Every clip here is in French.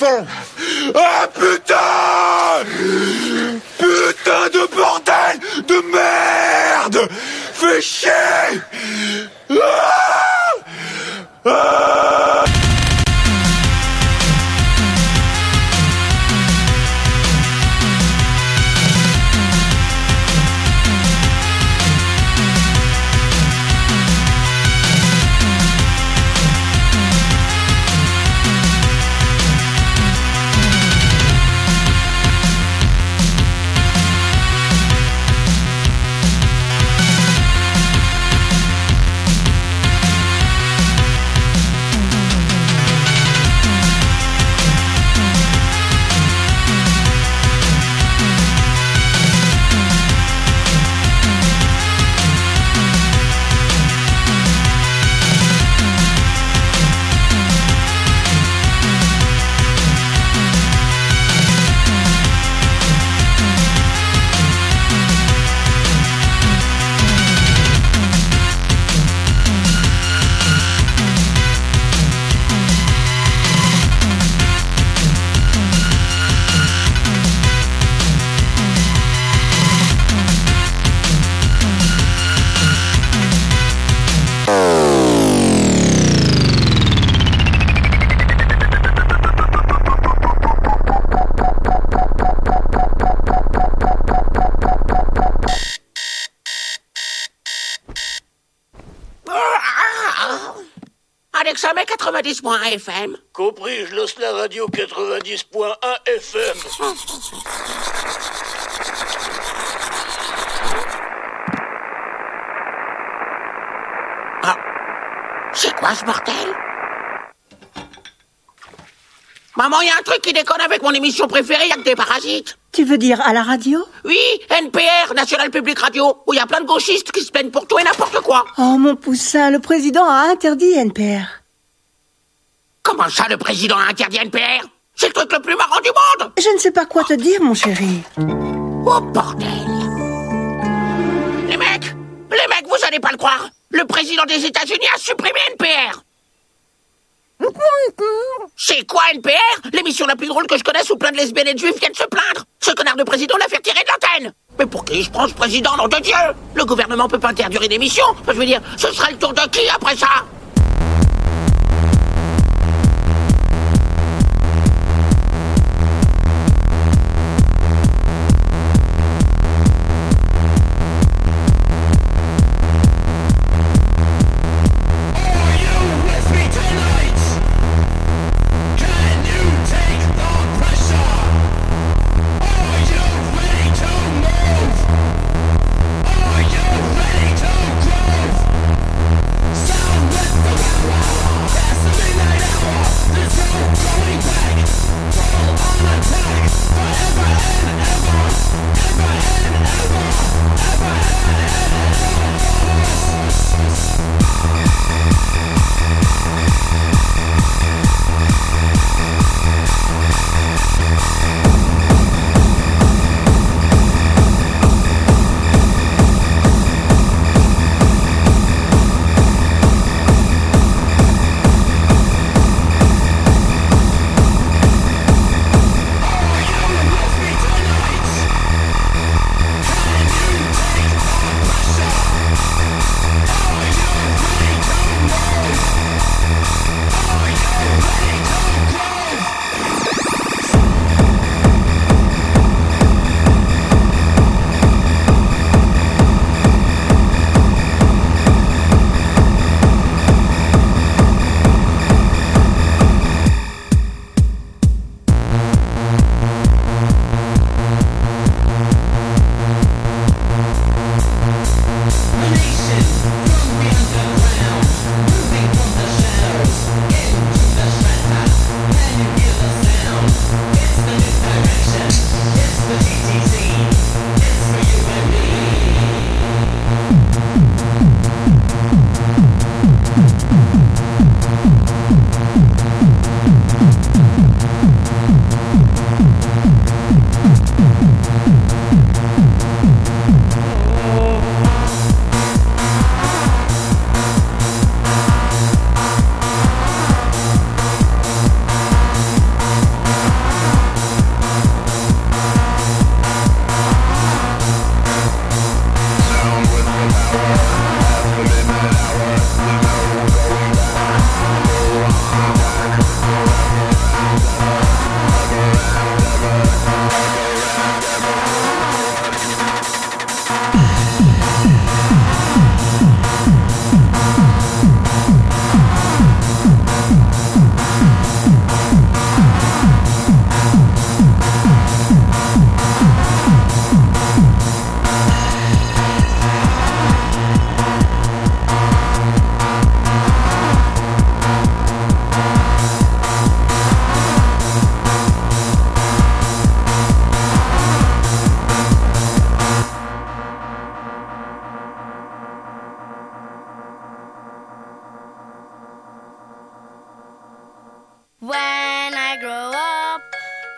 son. Ah putain! Putain de bordel de merde! Fais chier! Alexa, mets 90.1 FM. Compris, je lance la radio 90.1 FM. Ah, c'est quoi ce bordel? Maman, il y a un truc qui déconne avec mon émission préférée, il y a que des parasites. Tu veux dire à la radio? Oui, NPR, National Public Radio, où il y a plein de gauchistes qui se plaignent pour tout et n'importe quoi. Oh, mon poussin, le président a interdit NPR. Comment ça, le président a interdit NPR? C'est le truc le plus marrant du monde. Je ne sais pas quoi te dire, mon chéri. Oh, bordel. Les mecs, vous allez pas le croire. Le président des États-Unis a supprimé NPR. C'est quoi NPR? L'émission la plus drôle que je connaisse où plein de lesbiennes et de juifs viennent se plaindre. Ce connard de président l'a fait tirer de l'antenne. Mais pour qui je prends ce président, nom de Dieu? Le gouvernement peut pas interdire une émission. Je veux dire, ce sera le tour de qui après ça? Sound with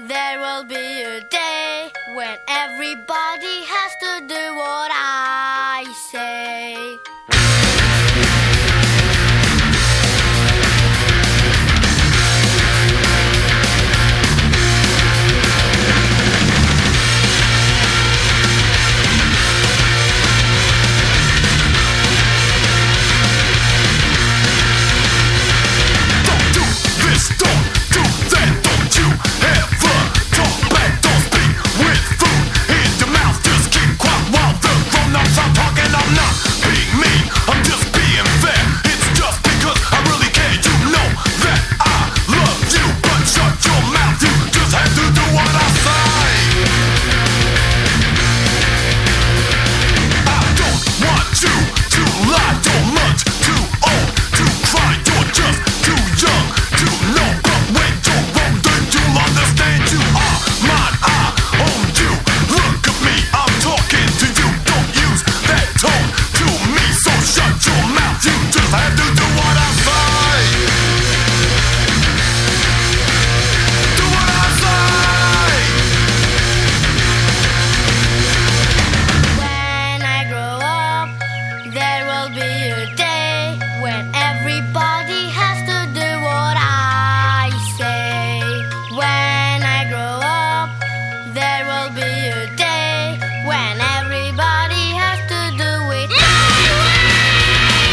There will be a day when everybody has to do what I say. Don't do this, don't do that, don't you ever talk back, don't speak with food in your mouth. Just keep quiet while the grown-ups are talking. I'm not being mean, I'm just being fair. It's just because I really care. You know that I love you, but shut your mouth. You just have to do what I say. I don't want you to lie, too much, too old to cry. You're just too young to know, but when you're older you'll understand. You are mine, I own you. Look at me, I'm talking to you. Don't use that tone to me, so shut your mouth. You just have to do what I say. Do what I say. When I grow up, there will be a day when everybody has to do what I say. When I grow up, there will be a day when everybody has to do it my way.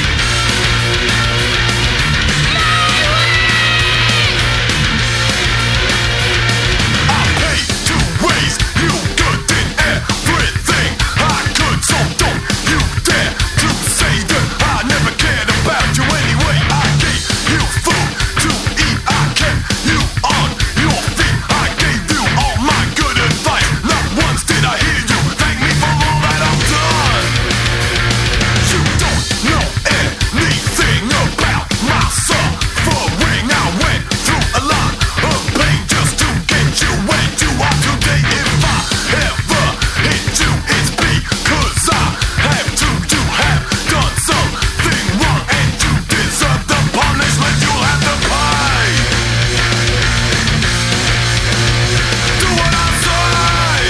I pay to raise you good in everything I could, so don't you dare to say that I never cared about you anyway. I gave you food to eat, I kept you on your feet, I gave you all my good advice. Not once did I hear you thank me for all that I've done. You don't know anything about my suffering. I went through a lot of pain just to get you where you are today. If I ever hit you, it's because I have to. You have done something wrong and you deserve the punishment you'll have to pay. Do what I say.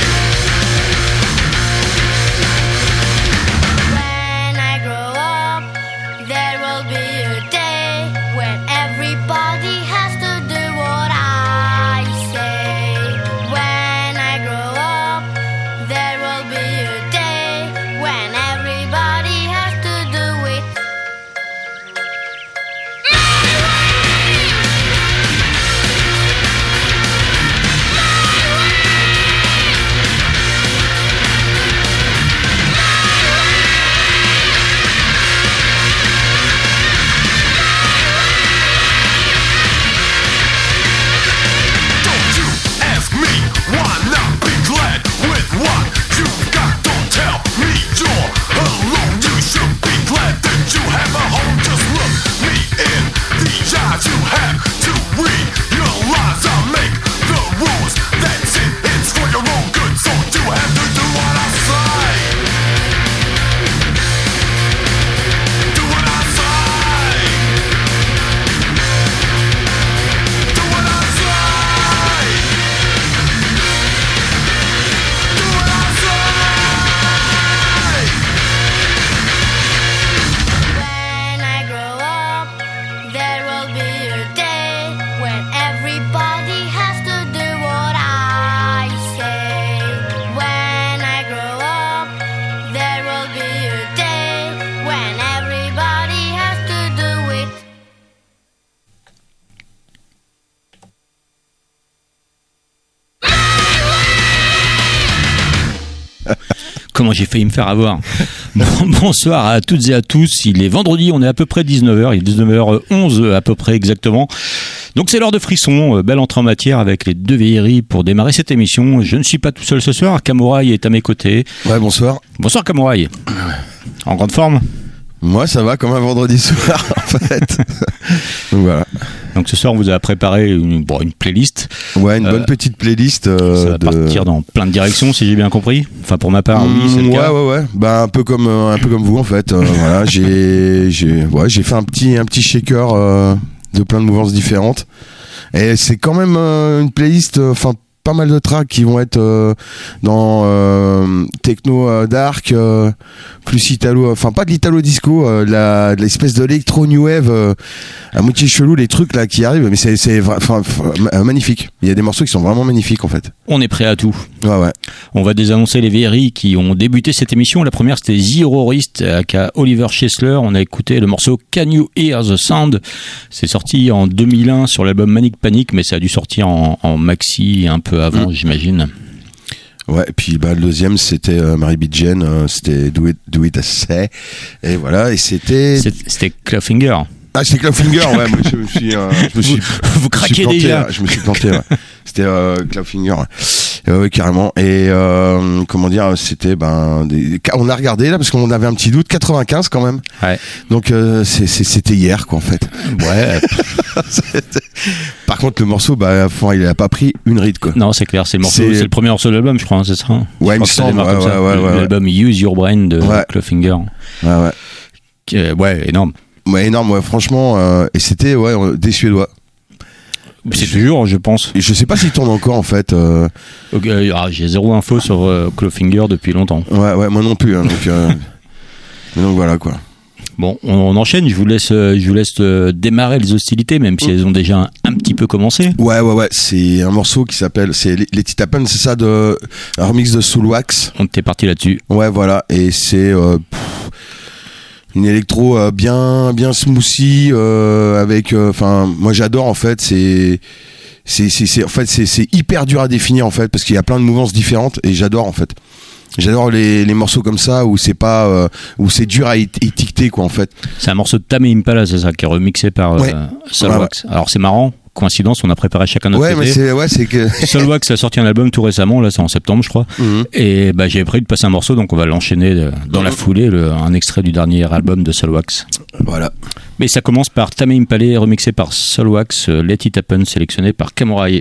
When I grow up, there will be a day when everybody has to do what I say. When I grow up, there will be a day when everybody has to do it Don't you ask me why not be glad with what you've got. Don't tell me you're alone. You should be glad that you have a home. Just look me in the eyes. You have to realize I make the rules. That's it. It's for your own good, so you have to do what I say. Do what I say. Do what I say. Do what I say. When I grow up, there will be a day when everybody has to do what I say. When I grow up, there will be a day when everybody has to do it. Comment j'ai failli me faire avoir. Bonsoir à toutes et à tous. Il est vendredi, on est à peu près 19h. Il est 19h11 à peu près exactement. Donc c'est l'heure de Frisson. Belle entrée en matière avec les deux vieilleries pour démarrer cette émission. Je ne suis pas tout seul ce soir. Kamouraï est à mes côtés. Ouais, bonsoir. Bonsoir Kamouraï. En grande forme? Moi, ça va comme un vendredi soir, en fait. Donc voilà. Donc ce soir, on vous a préparé une playlist. Ouais, une bonne petite playlist. Ça va partir dans plein de directions, si j'ai bien compris. Enfin, pour ma part, oui, c'est le cas. Ouais. Bah, un peu comme vous, en fait. Voilà, j'ai fait un petit shaker de plein de mouvances différentes. Et c'est quand même une playlist, enfin pas mal de tracks qui vont être dans techno dark, plus italo, enfin pas de l'italo disco, de l'espèce de l'électro new wave à moitié chelou, les trucs là qui arrivent, mais c'est magnifique. Il y a des morceaux qui sont vraiment magnifiques en fait. On est prêt à tout. Ouais. On va désannoncer les vieilleries qui ont débuté cette émission. La première, c'était The Horrorist aka Oliver Chesler. On a écouté le morceau Can You Hear the Sound. C'est sorti en 2001 sur l'album Manic Panic, mais ça a dû sortir en maxi un peu avant, j'imagine. Ouais, et puis le deuxième c'était Mary B. Jane, c'était Do It As Say, et voilà, et c'était Clawfinger. Ah, c'est Clawfinger, ouais, moi je me suis vous craquez planté, déjà. Je me suis planté, ouais. C'était Clawfinger, ouais, carrément. Et comment dire, c'était on a regardé là parce qu'on avait un petit doute, 95 quand même. Ouais. Donc c'était hier quoi en fait. Ouais. Par contre le morceau, il a pas pris une ride quoi. Non, c'est clair, c'est le premier morceau de l'album, je crois, c'est ça. Ouais, il me semble. L'album Use Your Brain de Clawfinger. Ouais. Ouais, énorme. Ouais, énorme, ouais, franchement, et c'était des Suédois. C'est toujours, je pense. Et je sais pas s'ils tournent encore en fait. J'ai zéro info sur Clawfinger depuis longtemps. Ouais, moi non plus. Hein, donc voilà quoi. Bon, on enchaîne. Je vous laisse démarrer les hostilités, même si elles ont déjà un petit peu commencé. Ouais. C'est un morceau qui s'appelle, c'est les It Happen, c'est ça, un remix de Soulwax. On était parti là-dessus. Ouais, voilà, et c'est une électro bien smoothie avec moi j'adore en fait, c'est hyper dur à définir en fait parce qu'il y a plein de mouvances différentes et j'adore les morceaux comme ça où c'est pas où c'est dur à étiqueter quoi en fait. C'est un morceau de Tame Impala, c'est ça, qui est remixé par Soulwax. Ouais. Alors c'est marrant, coïncidence, on a préparé chacun notre côté. Mais c'est que Soulwax a sorti un album tout récemment, là c'est en septembre je crois. Et j'avais prévu de passer un morceau, donc on va l'enchaîner dans la foulée, un extrait du dernier album de Soulwax. Voilà. Mais ça commence par Tame Impala remixé par Soulwax, Let It Happen sélectionné par Kamorai.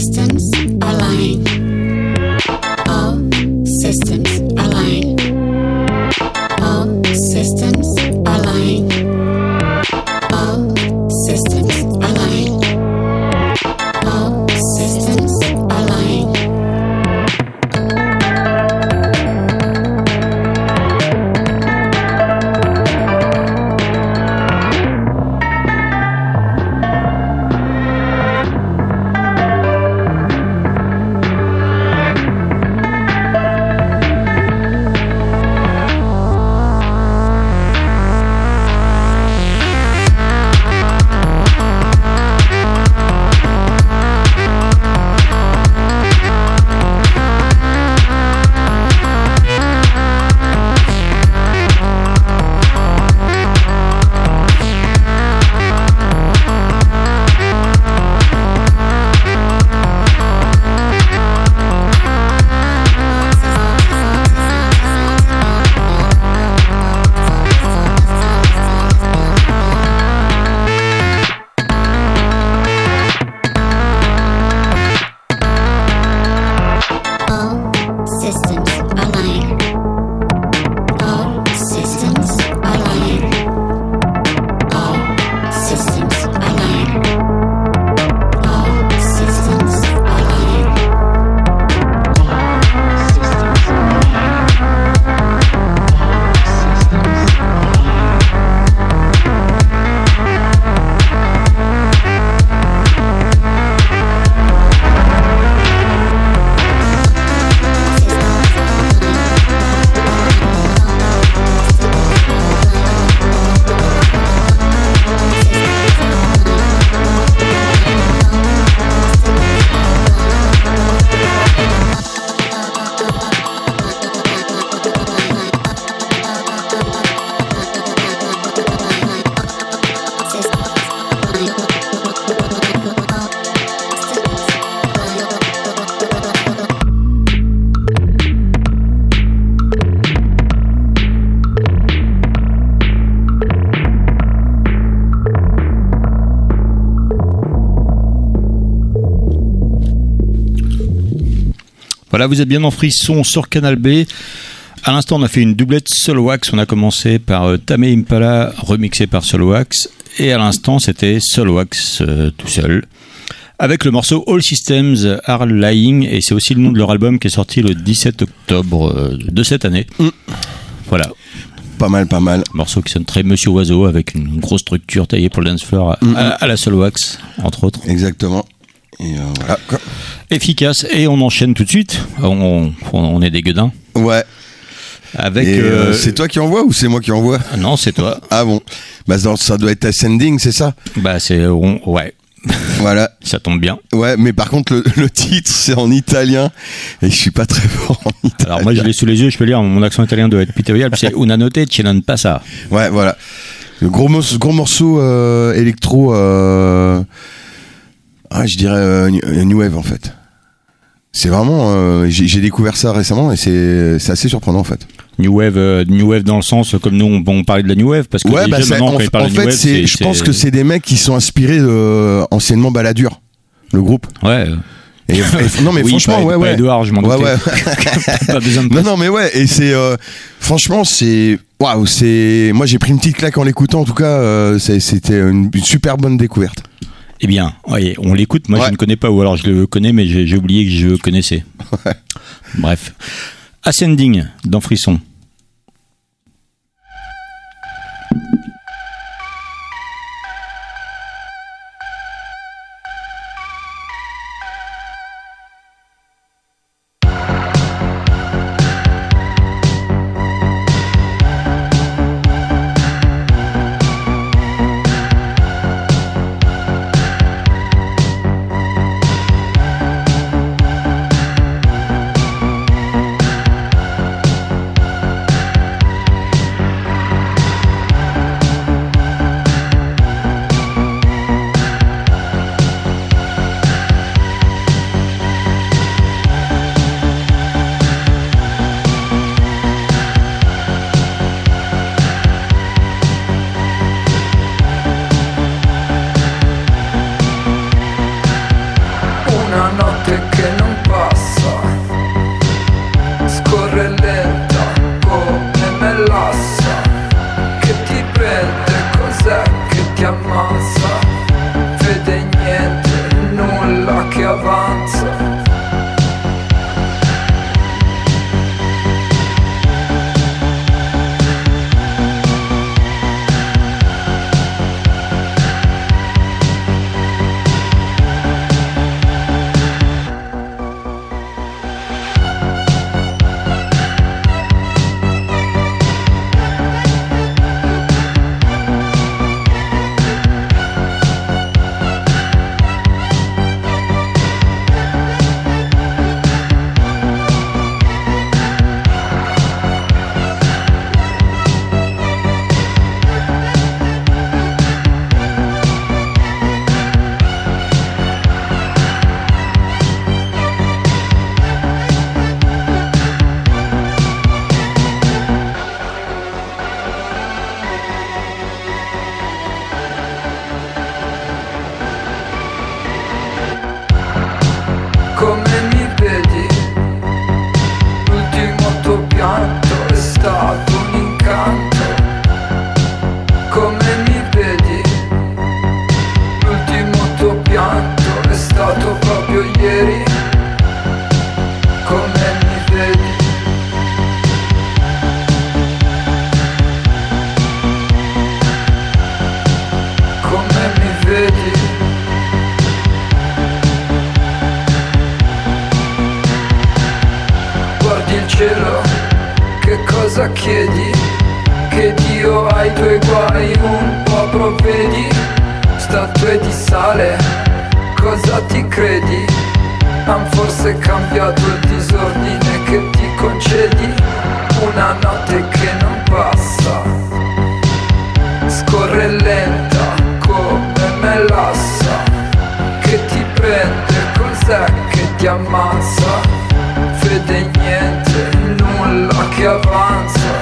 systems align. All systems align. All systems align. All systems align. All systems align. Voilà, vous êtes bien en frisson sur Canal B. À l'instant, on a fait une doublette Soulwax. On a commencé par Tame Impala, remixé par Soulwax. Et à l'instant, c'était Soulwax tout seul. Avec le morceau All Systems Are Lying. Et c'est aussi le nom de leur album qui est sorti le 17 octobre de cette année. Voilà. Pas mal, pas mal. Morceau qui sonne très Monsieur Oiseau, avec une grosse structure taillée pour le dance floor à la Soulwax, entre autres. Exactement. Et voilà. Efficace. Et on enchaîne tout de suite. On est des gueudins. Ouais. Avec. C'est toi qui envoie ou c'est moi qui envoie? Non, c'est toi. Ah bon. Bah ça doit être Ascending, c'est ça? Bah c'est ouais. Voilà. Ça tombe bien. Ouais, mais par contre le titre c'est en italien et je suis pas très fort en italien. Alors moi je l'ai sous les yeux, je peux lire. Mon accent italien doit être pitoyable. C'est Una notte ce non passa. Ouais, voilà. Le gros morceau électro. Je dirais New Wave en fait. C'est vraiment. J'ai découvert ça récemment et c'est assez surprenant en fait. New Wave dans le sens comme nous on parlait de la New Wave parce que ouais, les jeunes maintenant quand ils parlent de New Wave, je pense que c'est des mecs qui sont inspirés de anciennement Balladur, le groupe. Ouais. Et non mais oui, franchement pas ouais. Edouard, je m'en doutais. Ouais. Pas besoin de non mais ouais et c'est franchement c'est waouh, c'est moi j'ai pris une petite claque en l'écoutant en tout cas c'était une super bonne découverte. Eh bien, ouais, on l'écoute, moi je ne connais pas, ou alors je le connais mais j'ai oublié que je connaissais. Ouais. Bref. Ascending dans Frisson. All avanza. Come mi vedi? L'ultimo tuo pianto è stato un incanto. Come mi vedi? L'ultimo tuo pianto è stato proprio ieri. Come mi vedi? Come mi vedi? Guardi il cielo, che cosa chiedi? Che Dio ai tuoi guai un po' provvedi? Statue di sale, cosa ti credi? Han forse cambiato il disordine che ti concedi? Una notte che non passa, scorre lenta come melassa, che ti prende con sé, che ti ammazza. Fede niente, nulla che avanza.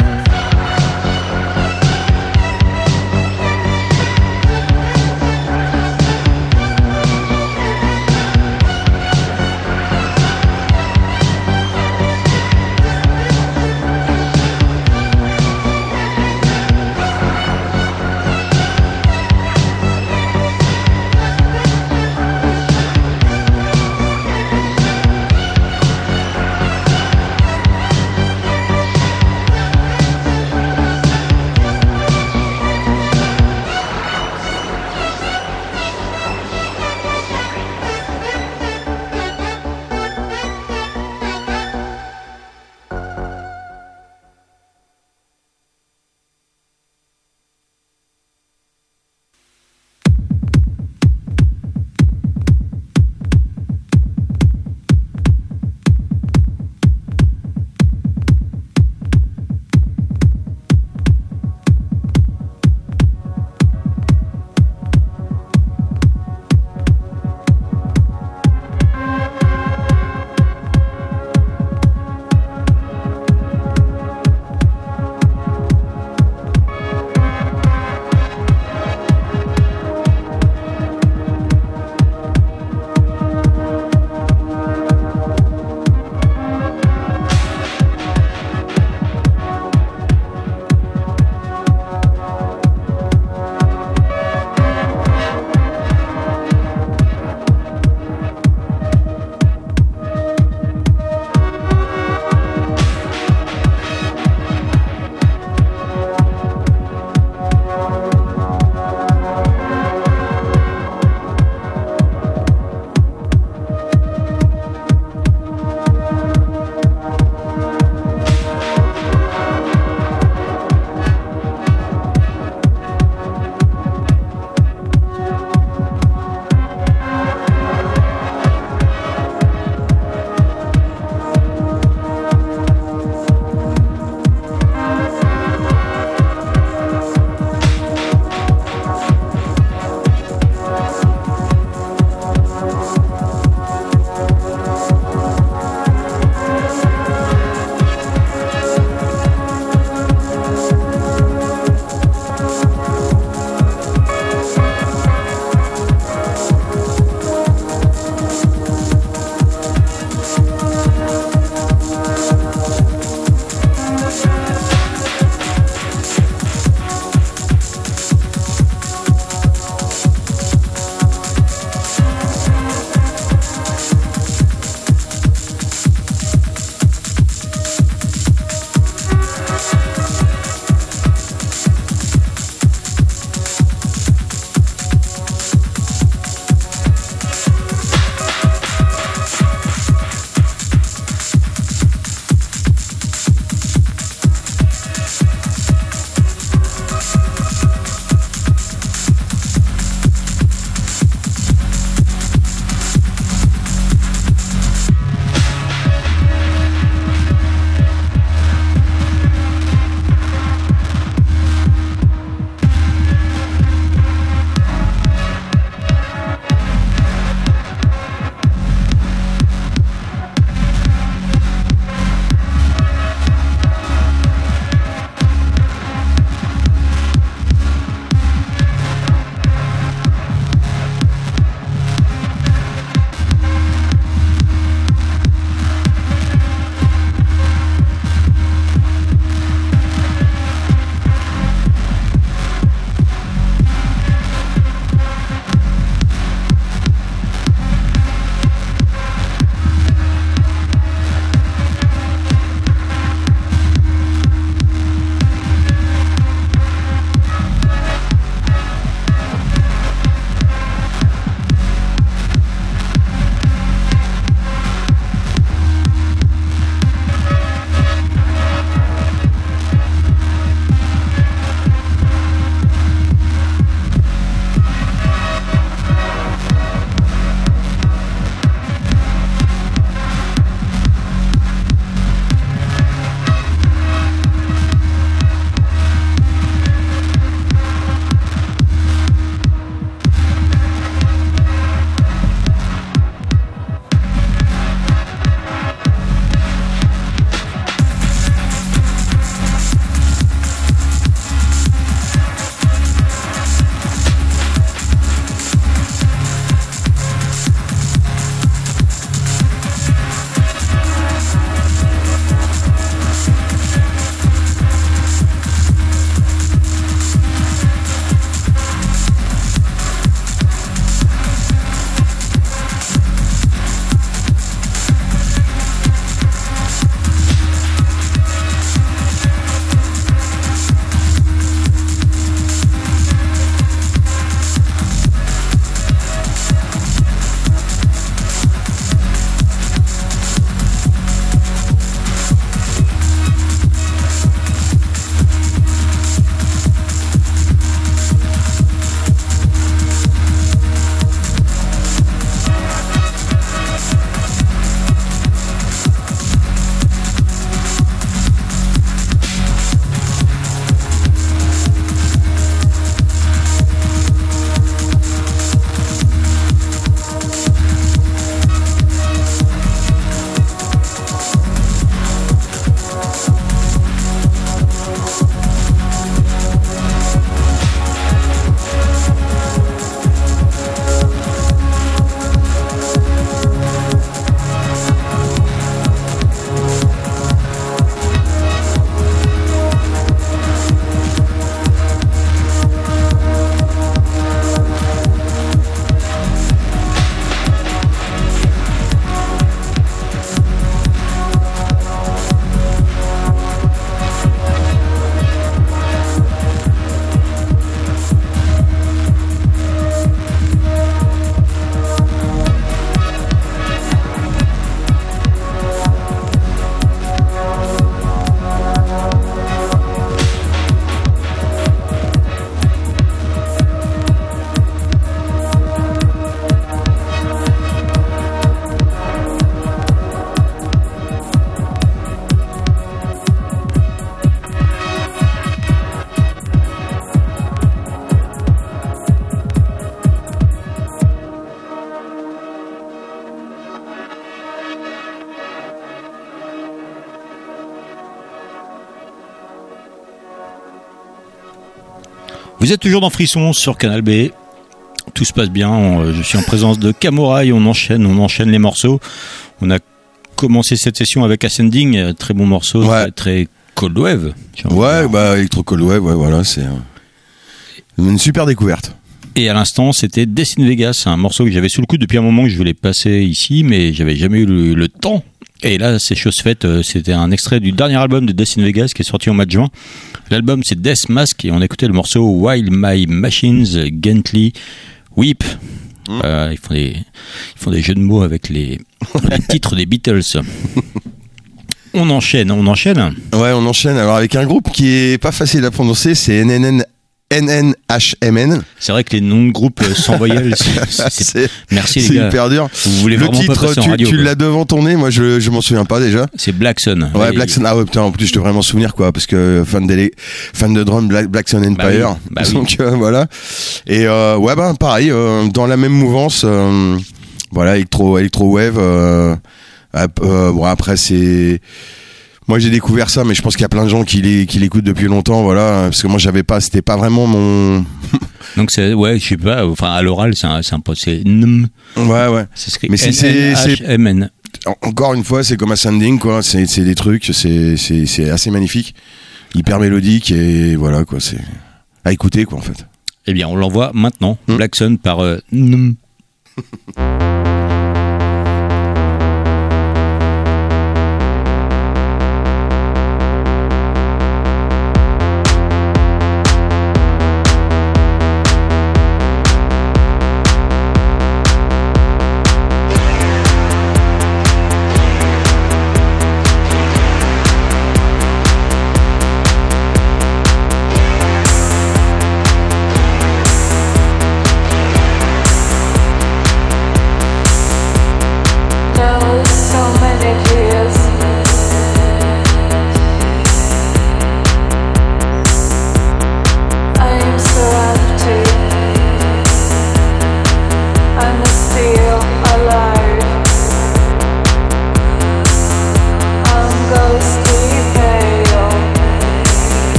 Vous êtes toujours dans Frisson sur Canal B. Tout se passe bien. Je suis en présence de Kamorai. On enchaîne les morceaux. On a commencé cette session avec Ascending, très bon morceau, Ouais. très Cold Wave. Ouais, bah Electro Cold Wave, ouais, voilà, c'est une super découverte. Et à l'instant, c'était Death in Vegas, un morceau que j'avais sous le coude depuis un moment que je voulais passer ici, mais j'avais jamais eu le temps. Et là, c'est chose faite. C'était un extrait du dernier album de Death in Vegas qui est sorti au mois de juin. L'album, c'est Death Mask et on a écouté le morceau While My Machines Gently Weep. Ils font des jeux de mots avec les titres des Beatles. On enchaîne. Ouais, on enchaîne. Alors avec un groupe qui est pas facile à prononcer, c'est NNHMN. C'est vrai que les noms de groupes sans voyelles, merci les c'est gars. hyper dur. Vous voulez Le vraiment pas titre, passer en radio, tu quoi. l'as devant ton nez, moi je m'en souviens pas déjà. C'est Black Sun. Ouais, Black Sun. Ah ouais, putain, en plus je devrais m'en souvenir quoi, parce que fan de drum Black Sun Empire. Bah oui. Donc voilà. Et ouais, bah pareil, dans la même mouvance, voilà, Electro Wave. Bon après c'est. Moi j'ai découvert ça, mais je pense qu'il y a plein de gens qui l'écoutent depuis longtemps, voilà, parce que moi c'était pas vraiment mon. Donc c'est, ouais, je sais pas, enfin à l'oral c'est un peu, c'est NM. Ouais. C'est écrit Mais c'est NNHMN. encore une fois, c'est comme Ascending, quoi. C'est des trucs, c'est assez magnifique, hyper mélodique et voilà quoi. C'est à écouter quoi en fait. Eh bien, on l'envoie maintenant. Black Sun par NM.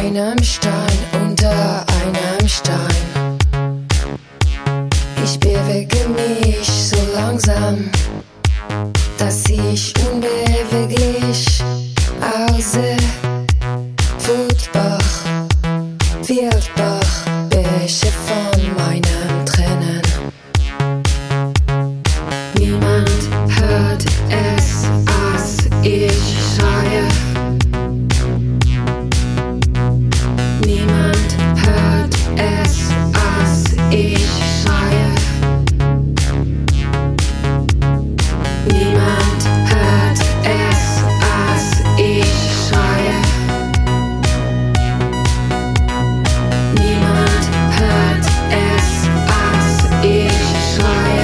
einem Stein, unter einem Stein. Ich bewege mich so langsam, dass ich unbeweglich aussehe. Footbach, Wildbach, Bäche von meinen Tränen. Niemand hört es, als ich schreie. Niemand hört es, als ich schreie. Niemand hört es, als ich schreie. Niemand hört es, als ich schreie.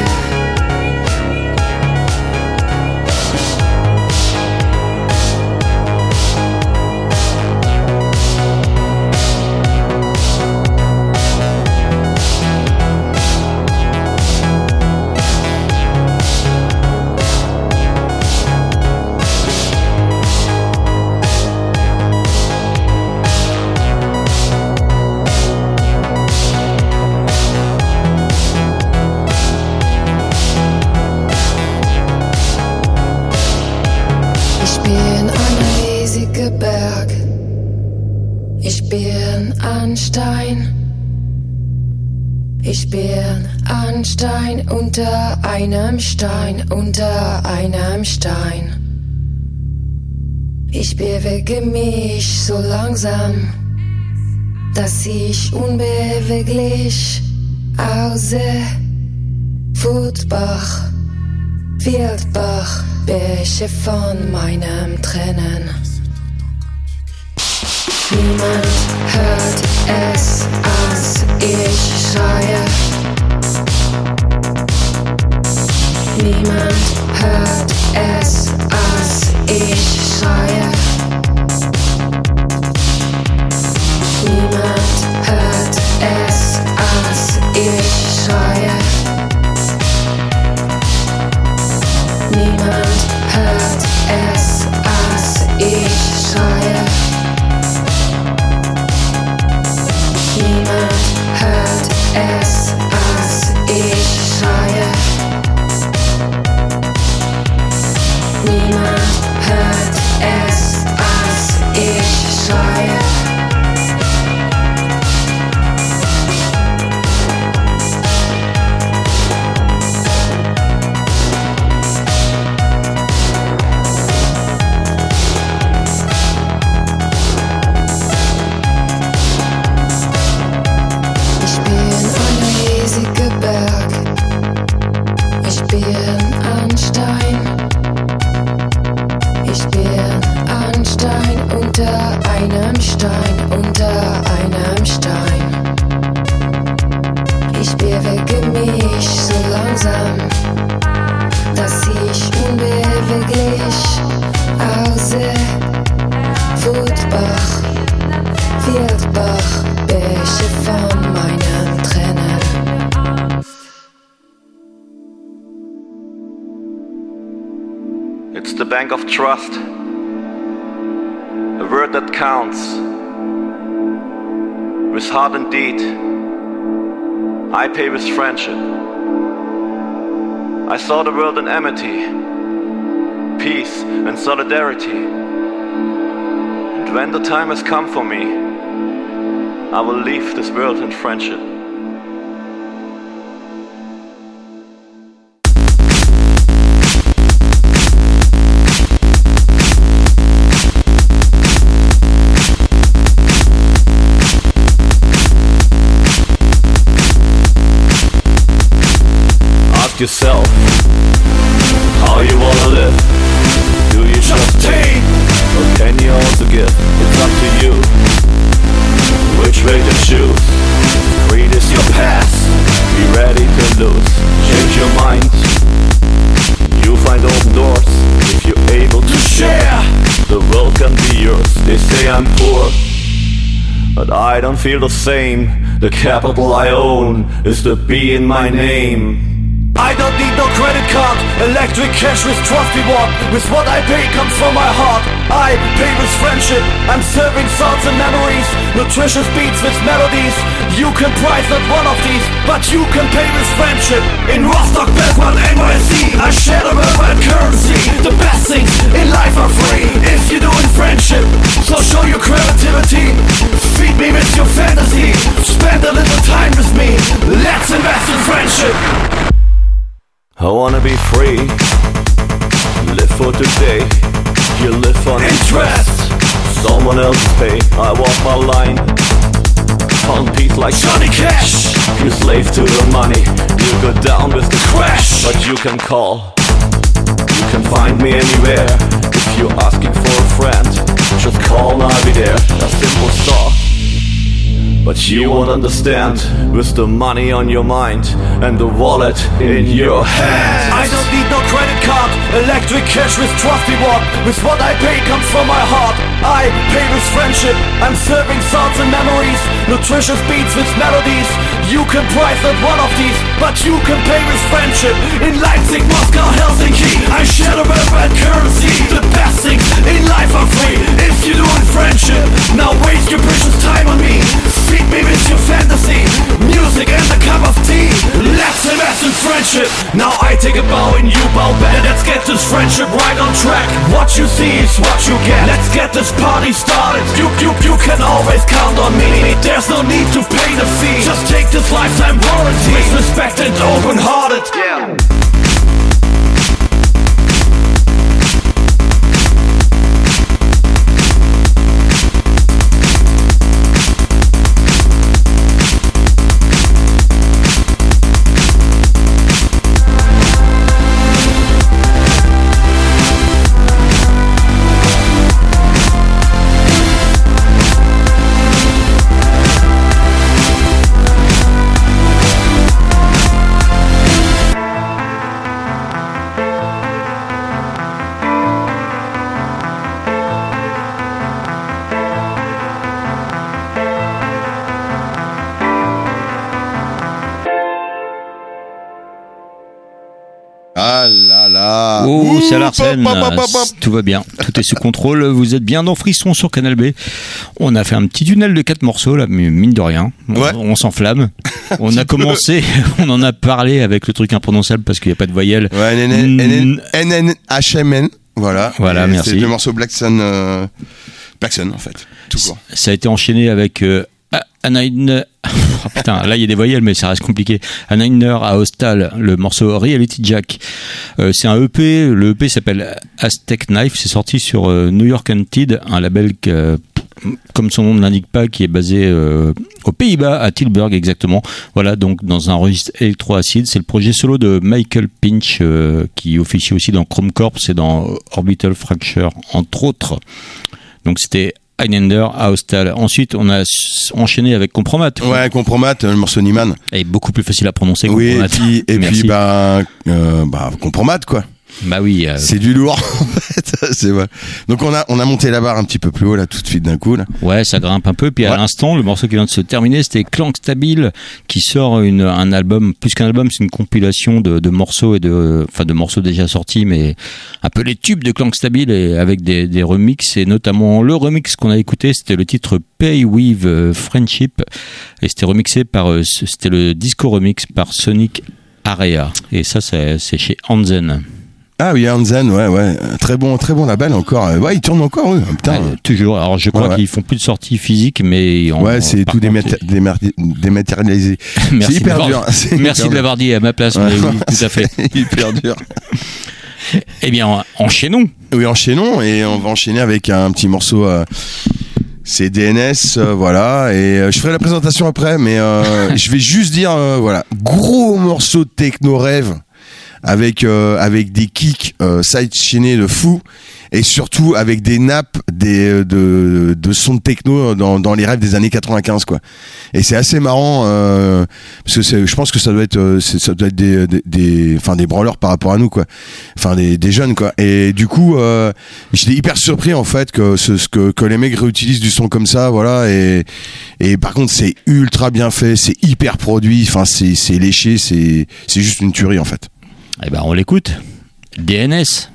Ich bin ein riesiger Berg. Ich bin ein Stein. Ich bin ein Stein unter einem Stein, unter einem Stein. Ich bewege mich so langsam, dass ich unbeweglich aussehe. Footbach, Wildbach, Bäche von meinen Tränen. Niemand hört es, als ich schreie. Niemand hört es, als ich schreie. Niemand hört es, als ich schreie. Niemand hört es, als ich schreie. Niemand hört es, als ich schreie. Niemand hört es, als ich schreie. Ich bin ein riesiger Berg. Ich bin ein Stein. Ich bin ein Stein unter einem Stein, unter einem Stein. Ich bewege mich so langsam, dass ich unbeweglich aussehe. Footbach, Wildbach, Bäche von meinen Tränen. It's the bank of trust, a word that counts. With heart and deed, I pay with friendship. I saw the world in amity, peace and solidarity. And when the time has come for me, I will leave this world in friendship. Ask yourself how you wanna live. Do you just take, or can you also give? It's up to you which way to choose. Greed is your path, be ready to lose. Change your mind, you find open doors. If you're able to share, the world can be yours. They say I'm poor, but I don't feel the same. The capital I own is the B in my name. I don't need no credit card, electric cash with trusty one. With what I pay comes from my heart. I pay with friendship, I'm serving thoughts and memories. Nutritious beats with melodies. You can price not one of these, but you can pay with friendship. In Rostock, Belgrade, NYC, I share the worldwide currency. The best things in life are free if you do in friendship. So show your creativity, feed me with your fantasy. Spend a little time with me, let's invest in friendship. I wanna be free, live for today. You live on interest, someone else's pay. I walk my line, pound peace like Johnny Cash. You slave to the money, you go down with the crash. But you can call, you can find me anywhere. If you're asking for a friend, just call and I'll be there. A simple thought, but you won't understand. With the money on your mind and the wallet in your hand. I don't need no credit card, electric cash with trusty one. With what I pay comes from my heart. I pay with friendship, I'm serving thoughts and memories. Nutritious beats with melodies. You can price not one of these, but you can pay with friendship. In Leipzig, Moscow, Helsinki, I share the worldwide currency. The best things in life are free if you do in friendship. Now waste your precious time on me, feed me with your fantasy. Music and a cup of tea, let's invest in friendship. Now I take a bow and you bow back. Let's get this friendship right on track. What you see is what you get. Let's get this party started. You can always count on me. There's no need to pay the fee. Just take this lifetime warranty with respect and open-hearted. Yeah. Ah là là. Oh, c'est Larsen. Tout va bien. Tout est sous contrôle. Vous êtes bien dans Frisson sur Canal B. On a fait un petit tunnel de 4 morceaux, là, mais mine de rien. On s'enflamme. On a commencé, on en a parlé avec le truc imprononçable parce qu'il n'y a pas de voyelle. Ouais, NNHMN. Voilà. Voilà, merci. C'est le morceau Black Sun en fait. Tout court. Ça a été enchaîné avec oh putain, là il y a des voyelles mais ça reste compliqué. Aniner à Hostal, le morceau Reality Jack. C'est un EP, le EP s'appelle Aztec Knife, c'est sorti sur New York Untied, un label comme son nom ne l'indique pas, qui est basé aux Pays-Bas, à Tilburg exactement. Voilà, donc dans un registre électro-acide. C'est le projet solo de Michael Pinch qui officie aussi dans Chrome Corps et dans Orbital Fracture entre autres. Donc c'était Highlander à Hostal. Ensuite, on a enchaîné avec Compromat. Ouais, Compromat, le morceau Niemann. Et beaucoup plus facile à prononcer. Oui, Compromat. et puis Compromat, quoi. Bah oui. C'est du lourd, en fait. C'est vrai. Donc on a monté la barre un petit peu plus haut, là, tout de suite d'un coup, là. Ouais, ça grimpe un peu. Puis à l'instant, le morceau qui vient de se terminer, c'était Clank Stable, qui sort un album, plus qu'un album, c'est une compilation de morceaux de morceaux déjà sortis, mais un peu les tubes de Clank Stable et avec des remixes, et notamment le remix qu'on a écouté, c'était le titre Pay With Friendship, et c'était remixé c'était le disco remix par Sonic Area. Et ça, c'est chez Hansen. Ah oui, Hansen, ouais. Très bon label encore. Ouais, il tourne encore, oui. Putain. Ouais, toujours. Alors, je crois qu'ils font plus de sorties physiques, mais c'est tout dématérialisé. C'est hyper dur. Merci de l'avoir dit à ma place. Ouais, oui, tout à fait. C'est hyper dur. Eh bien, enchaînons. Oui, enchaînons. Et on va enchaîner avec un petit morceau. C'est DNS, voilà. Et je ferai la présentation après, mais je vais juste dire, voilà. Gros morceau de techno rêve. avec des kicks sidechainés de fou, et surtout avec des nappes de sons de techno dans les rêves des années 95 quoi. Et c'est assez marrant parce que je pense que ça doit être des branleurs par rapport à nous quoi, enfin des jeunes quoi. Et du coup j'étais hyper surpris en fait que les mecs réutilisent du son comme ça, voilà. Et par contre c'est ultra bien fait, c'est hyper produit, enfin c'est léché, c'est juste une tuerie en fait. Eh ben on l'écoute. DNS.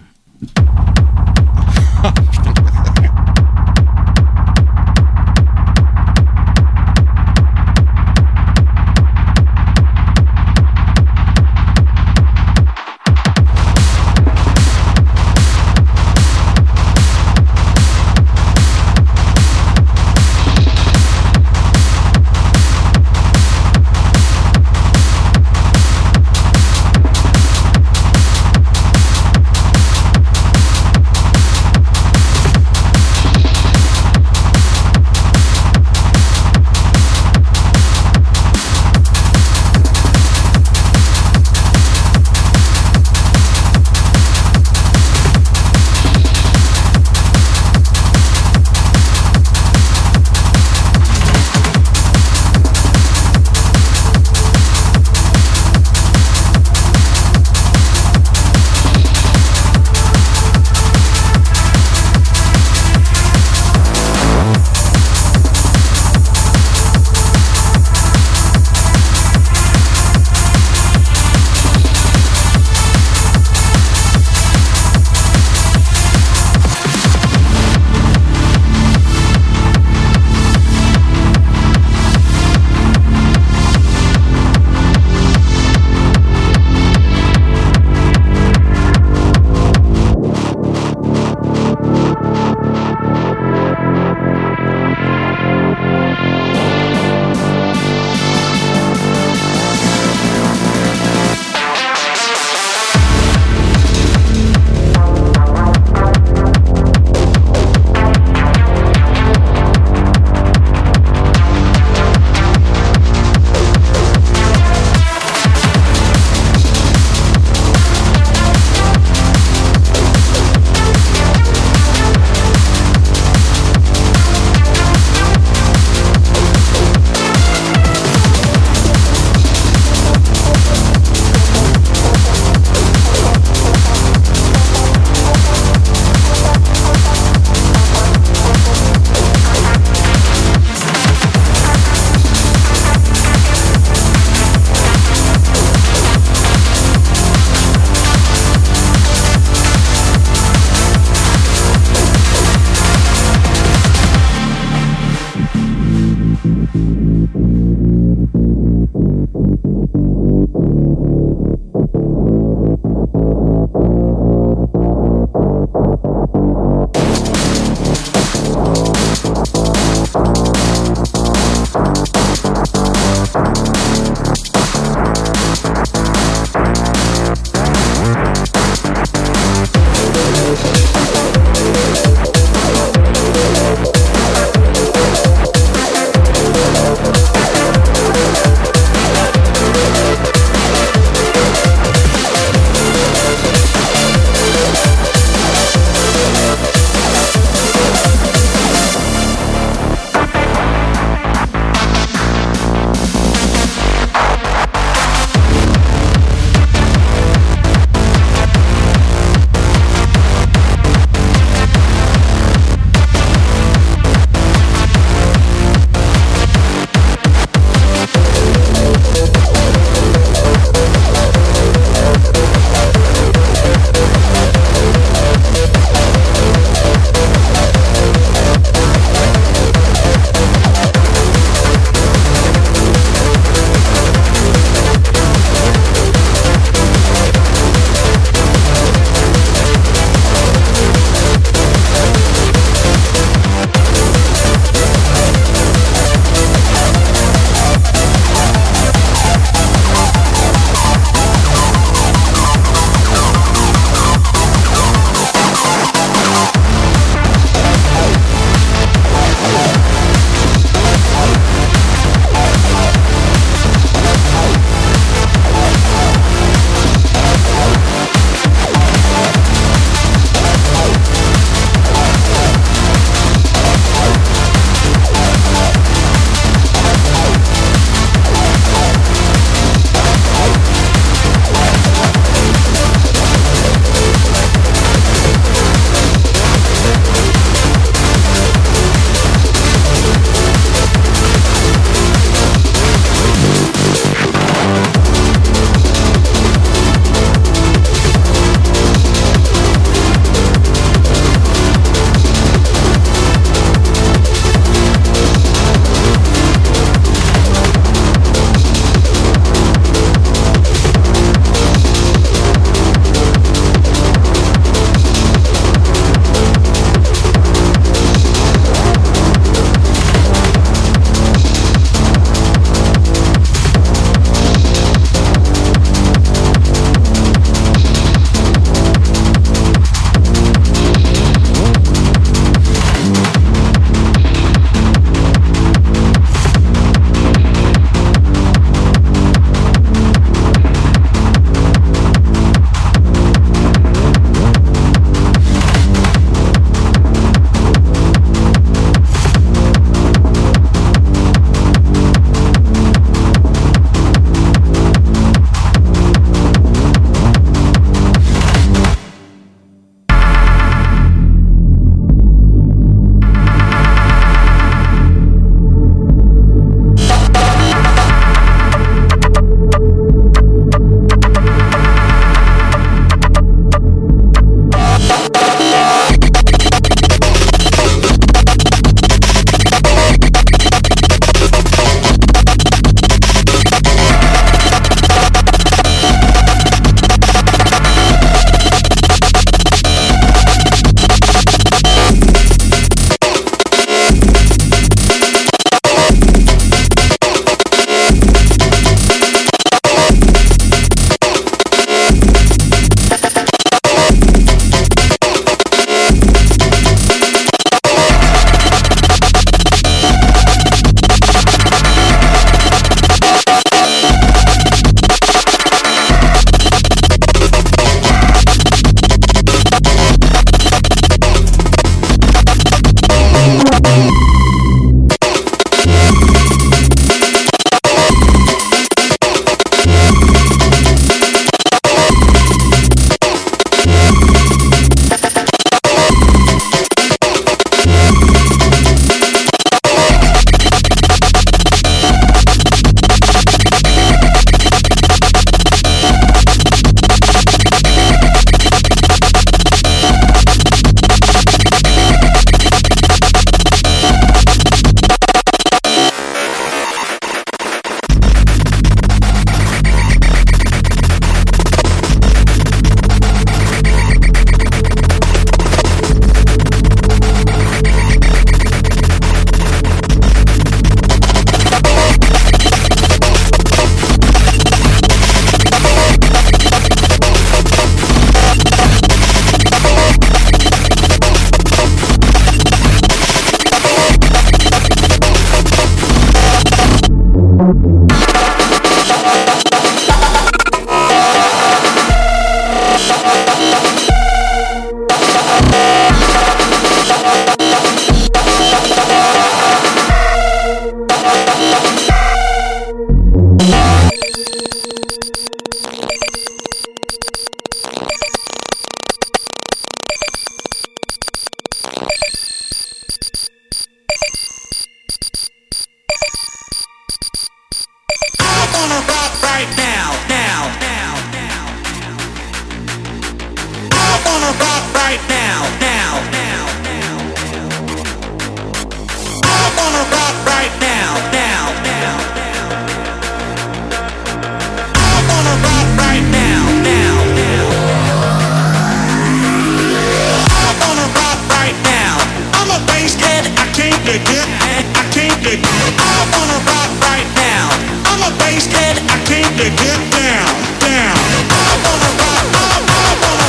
you get down, down. I wanna rock, I wanna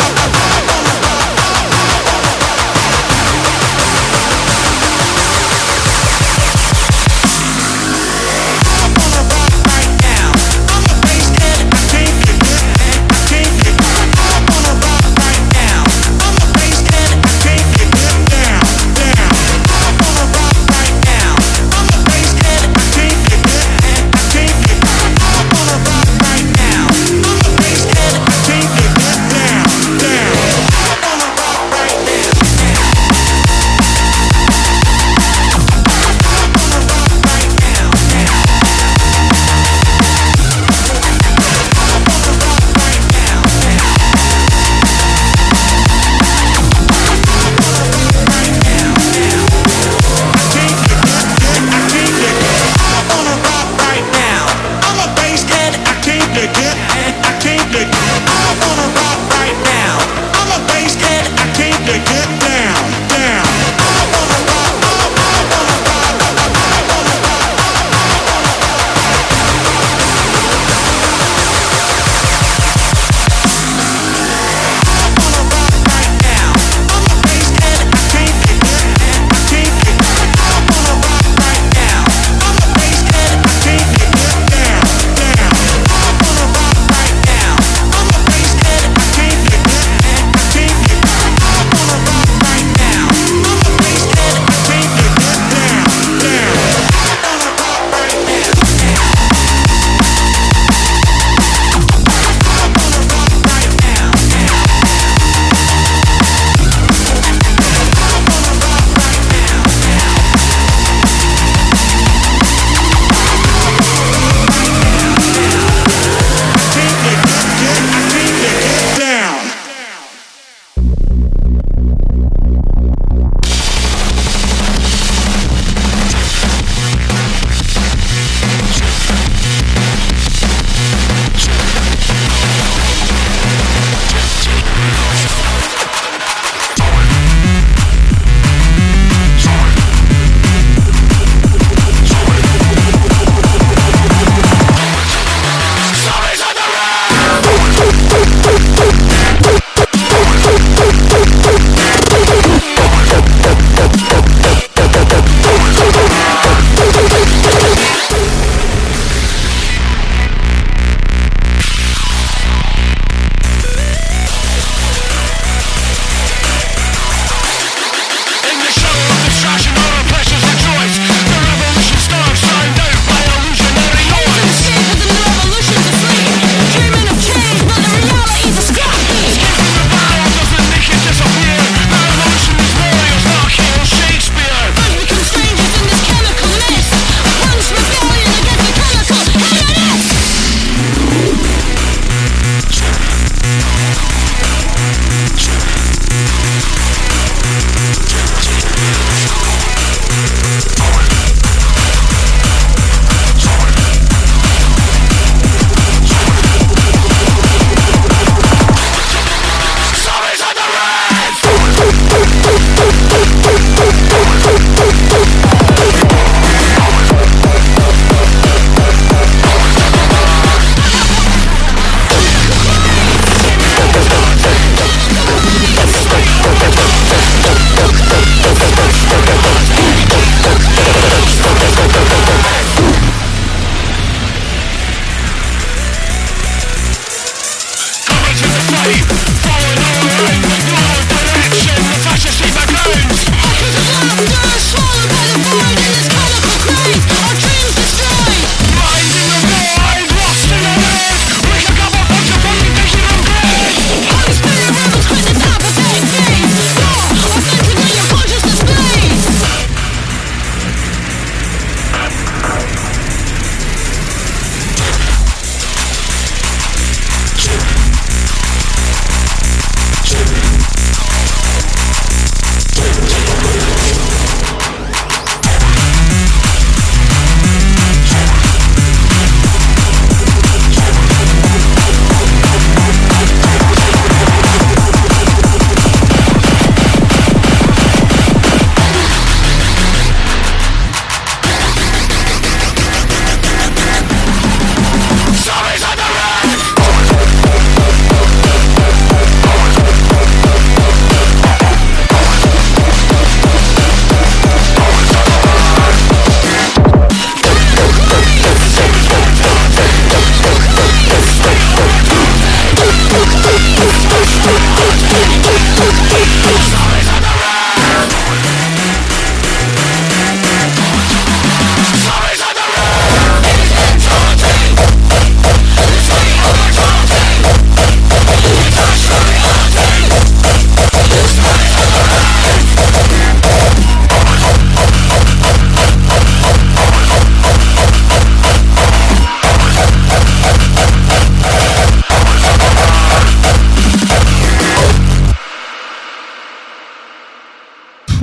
right now. I'm the bass head, I can't get it, I can't get it. I wanna rock right now. I'm the bass head, I can't get it, down, down. I wanna rock right now. I'm the bass head, I can't get it, I can't get it. I wanna rock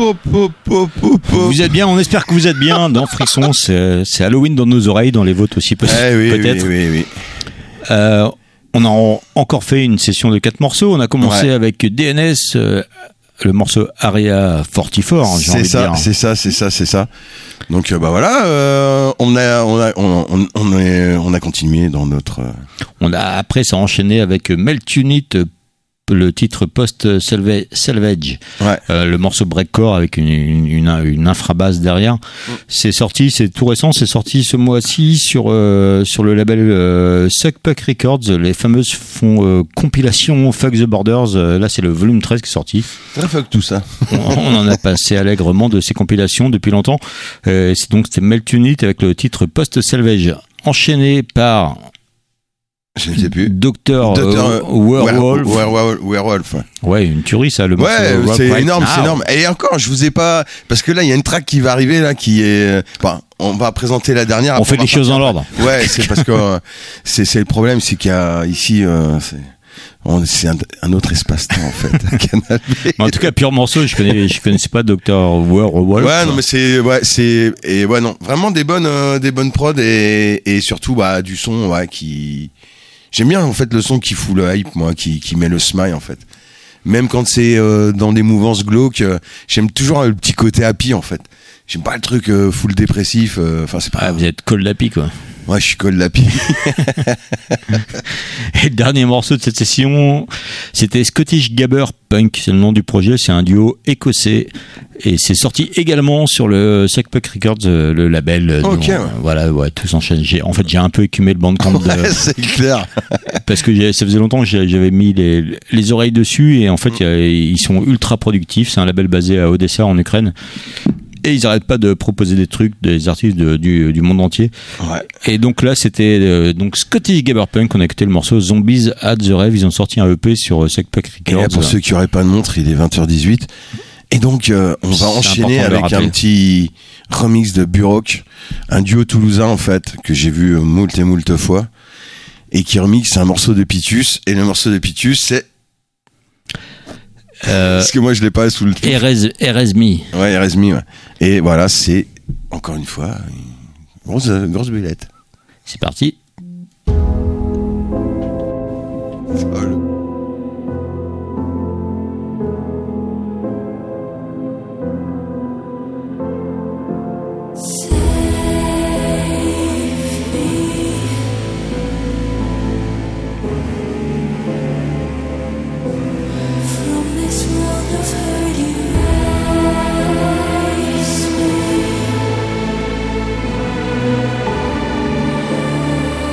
Vous êtes bien, on espère que vous êtes bien dans Frisson. C'est Halloween dans nos oreilles, dans les vôtres aussi peut-être. Oui. On a encore fait une session de 4 morceaux. On a commencé avec DNS, le morceau Aria 44. C'est ça. Donc voilà, on a continué dans notre. Après, ça a enchaîné avec Melt Unit, le titre post-Salvage, le morceau breakcore avec une infrabasse derrière. C'est sorti, c'est tout récent, c'est sorti ce mois-ci sur le label Suck Puck Records, les fameuses compilations Fuck the Borders. Là, c'est le volume 13 qui est sorti. Très fuck tout ça. On en a passé allègrement de ces compilations depuis longtemps. C'était Melt Unit avec le titre post-Salvage, enchaîné par je ne sais plus. Docteur Werewolf. Ouais, une tuerie ça, le morceau. Ouais, c'est énorme. Et encore, je vous ai pas, parce que là, il y a une track qui va arriver là, qui est, on va présenter la dernière. On fait les choses dans l'ordre. Ouais, c'est parce que c'est le problème, c'est qu'il y a ici, c'est un autre espace-temps en fait. Mais en tout cas, pur morceau, je connaissais pas Dr. Werewolf. Ouais, non, mais non, vraiment des bonnes prods et surtout du son, qui. J'aime bien en fait le son qui fout le hype, moi, qui met le smile en fait. Même quand c'est dans des mouvances glauques, j'aime toujours le petit côté happy en fait. J'aime pas le truc full dépressif. C'est pas. Vous êtes cold happy quoi. Ouais, je suis cold happy. Et le dernier morceau de cette session, c'était Scottish Gabber Punk, c'est le nom du projet, c'est un duo écossais et c'est sorti également sur le Suck Puck Records, le label. Ok. Voilà, tout s'enchaîne. J'ai un peu écumé le bandcamp c'est clair. Parce que ça faisait longtemps que j'avais mis les oreilles dessus et en fait ils sont ultra productifs. C'est un label basé à Odessa en Ukraine. Et ils n'arrêtent pas de proposer des trucs, des artistes du monde entier. Ouais. Et donc là, c'était Scottish Gabber Punk. On a écouté le morceau Zombies at the Rave. Ils ont sorti un EP sur Suck Puck Records. Et là, pour ceux qui n'auraient pas de montre, il est 20h18. Et donc, on va enchaîner avec un petit remix de Burok, un duo toulousain en fait, que j'ai vu moult et moult fois, et qui remixe un morceau de Pitus. Et le morceau de Pitus, c'est... parce que moi je l'ai pas sous le truc. Erasmi. Ouais, Erasmi, ouais. Et voilà, c'est encore une fois une grosse bellette. C'est parti. Folle. From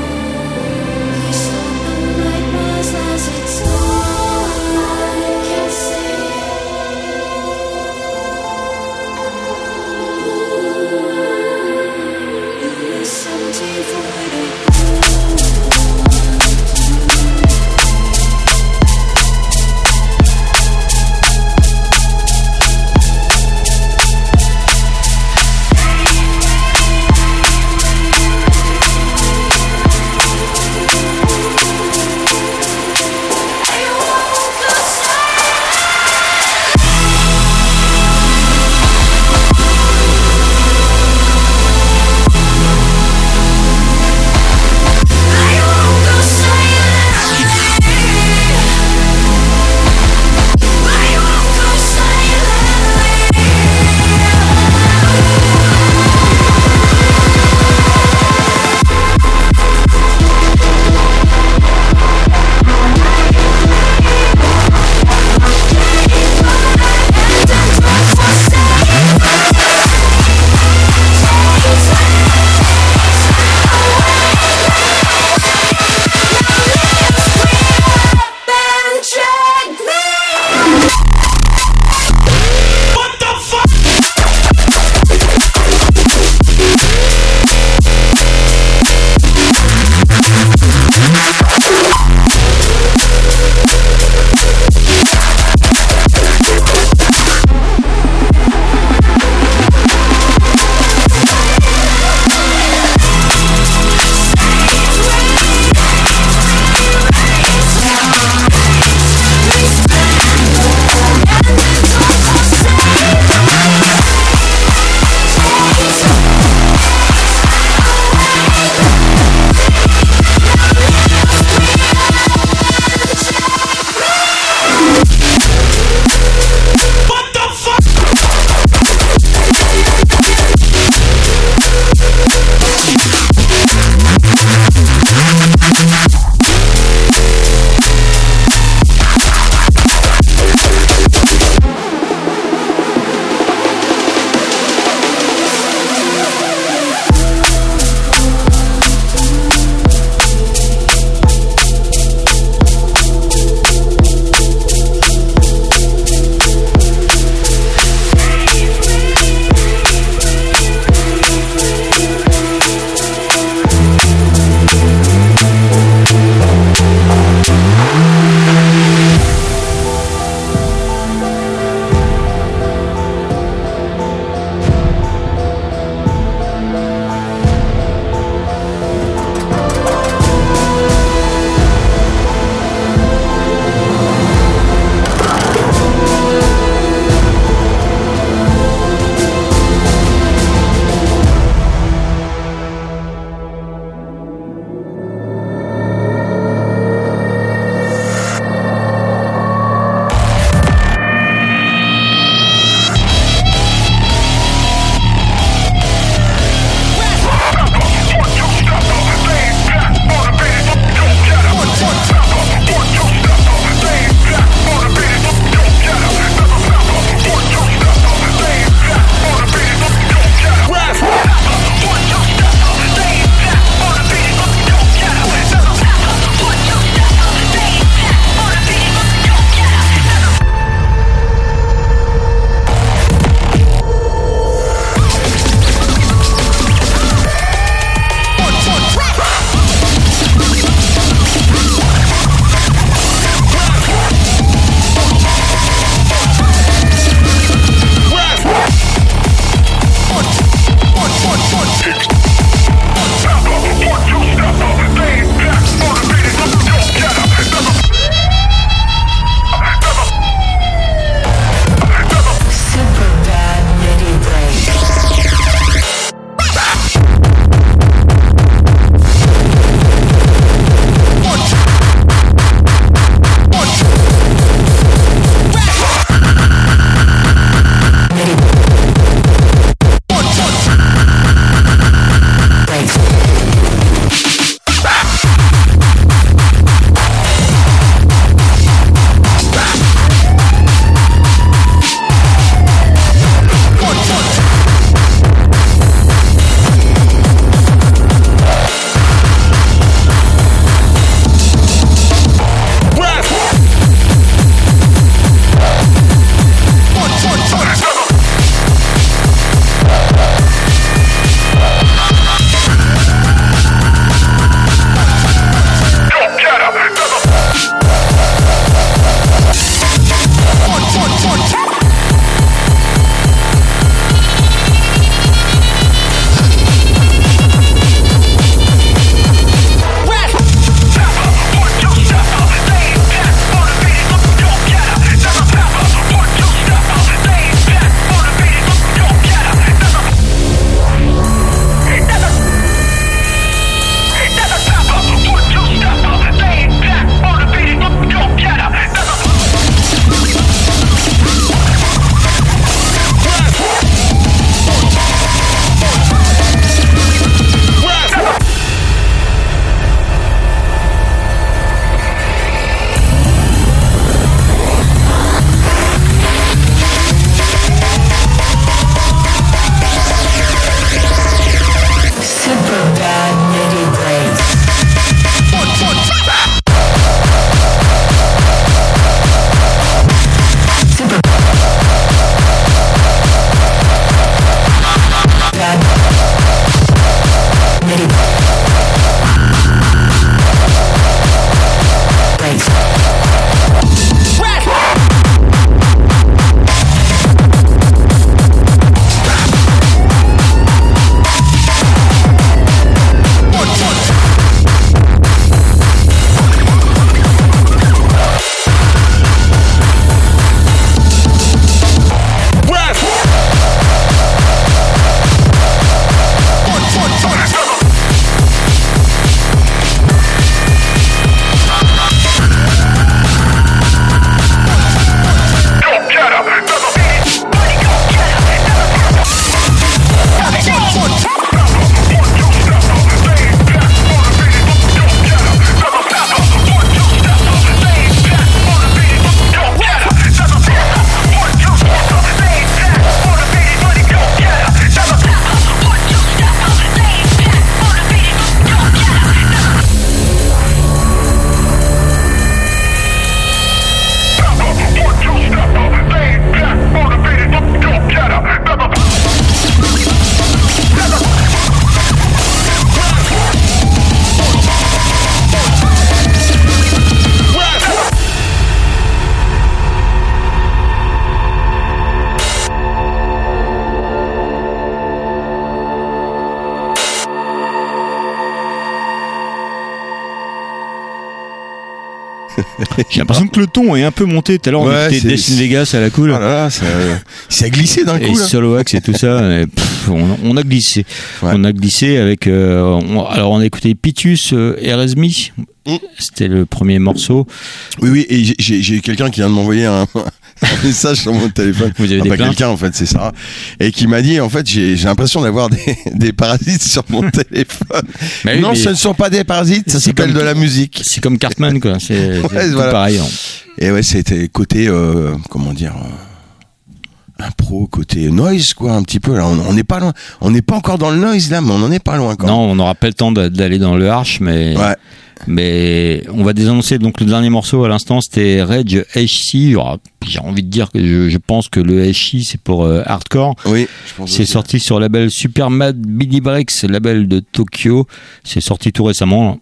J'ai l'impression que le ton est un peu monté. Tout à l'heure, on Ouais, écoutait c'est- Destin Vegas à la cool. Oh là là, ça a glissé d'un Et coup là. Soloax et tout ça, et on a glissé. Ouais. On a glissé avec. Alors on a écouté Pitus Erasmi. C'était le premier morceau. Oui, et j'ai quelqu'un qui vient de m'envoyer un message sur mon téléphone. Vous avez des pas plaintes quelqu'un, en fait, c'est Sarah. Et qui m'a dit, en fait, j'ai l'impression d'avoir des parasites sur mon téléphone. Bah oui, non, mais ce ne sont pas des parasites, ça c'est s'appelle comme- de la musique. C'est comme Cartman, quoi. C'est tout voilà. pareil. Hein. Et ouais, c'était côté, comment dire, impro, côté noise, quoi, un petit peu. Là, on n'est pas loin. On n'est pas encore dans le noise, là, mais on n'en est pas loin, quand Non, on n'aura pas le temps d'aller dans le harsh, mais. Ouais. Mais on va désannoncer donc le dernier morceau à l'instant, c'était Rage HC. Alors, j'ai envie de dire que je pense que le HC c'est pour hardcore. Oui, je pense C'est aussi. sorti sur le label Super Mad Billy Breaks, label de Tokyo. C'est sorti tout récemment.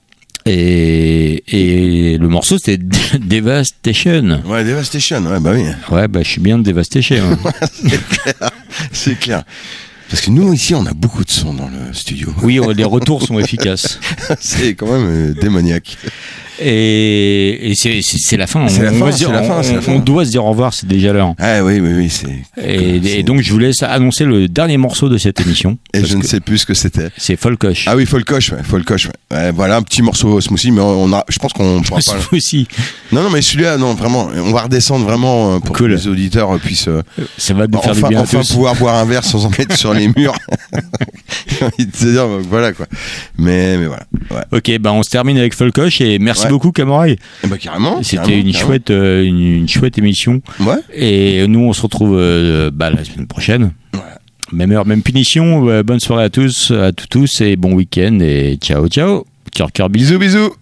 Et le morceau c'était Devastation. Ouais, Devastation, ouais, bah oui. Ouais, bah je suis bien de Devastation. C'est clair. Parce que nous, ici, on a beaucoup de sons dans le studio. Oui, les retours sont efficaces. C'est quand même démoniaque. Et c'est la fin. C'est la On fin, va se dire- c'est la fin, c'est la fin. on doit se dire au revoir, c'est déjà l'heure. Ah oui, c'est. Et donc je vous laisse annoncer le dernier morceau de cette émission. Et parce je ne que sais plus ce que c'était. C'est Folkosh. Ah oui, Folkosh, ouais, Folkosh. Ouais. Ouais, voilà, un petit morceau smoothie, mais je pense qu'on pourra pas. aussi. Non, mais celui-là, non, vraiment, on va redescendre vraiment pour Cool. que les auditeurs puissent Ça va nous faire du enfin, bien à enfin tous. pouvoir boire un verre sans en mettre sur les murs. J'ai envie de te dire, donc, voilà quoi. Mais voilà. Ouais. Ok, bah on se termine avec Folkosh et merci Ouais. beaucoup Camorail. Et bah carrément. C'était carrément, une carrément. chouette, une chouette émission. Ouais. Et nous on se retrouve la semaine prochaine. Ouais. Même heure, même punition. Bonne soirée à tous et bon week-end et ciao ciao. Cœur bisous. Bisous.